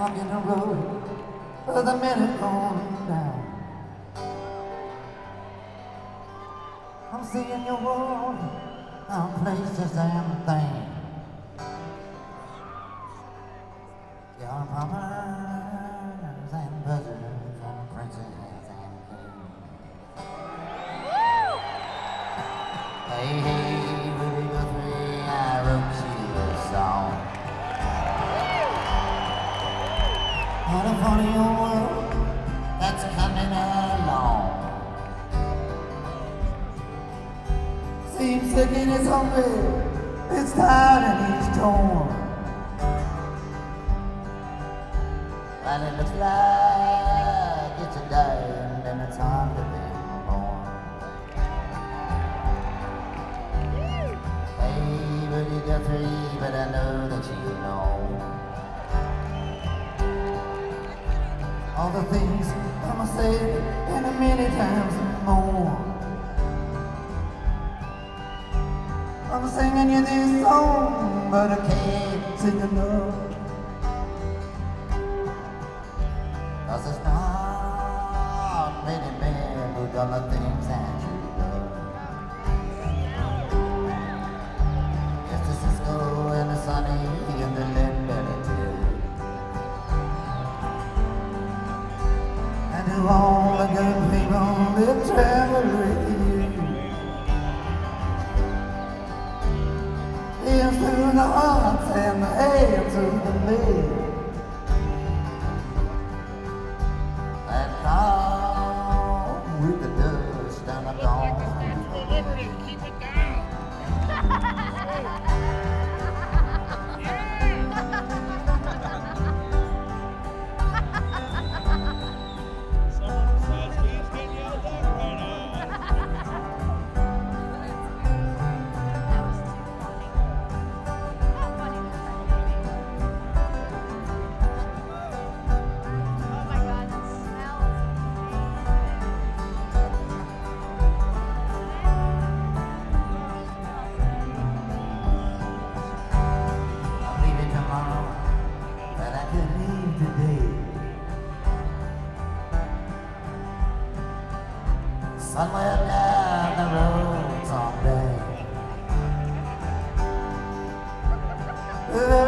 walking the road with a minute going down. I'm seeing your world, our places and things. Your papas and presidents and princesses and kings. Hey, hey, Rudy Guthrie, I wrote you a song. What a funny old world that's coming along. Seems sick and it's hungry, it's tired and it's torn. And it looks like it's a day and it's time to be born. Hey, but you got three, but I know that you know all the things I'ma say and a many times more. I'm singing you this song, but I can't sing enough. 'Cause there's not many men who done the things that you love. Yes, the Cisco and the Sunny and the Lindenville, and to all the good people that travel with you. Here's to the hearts and the hands of the men that come with the dust and the dawn. Liberty, keep it down. Someone besides me is getting yelled at right now. I'm leaving tomorrow, but I could leave today. Somewhere down the road someday.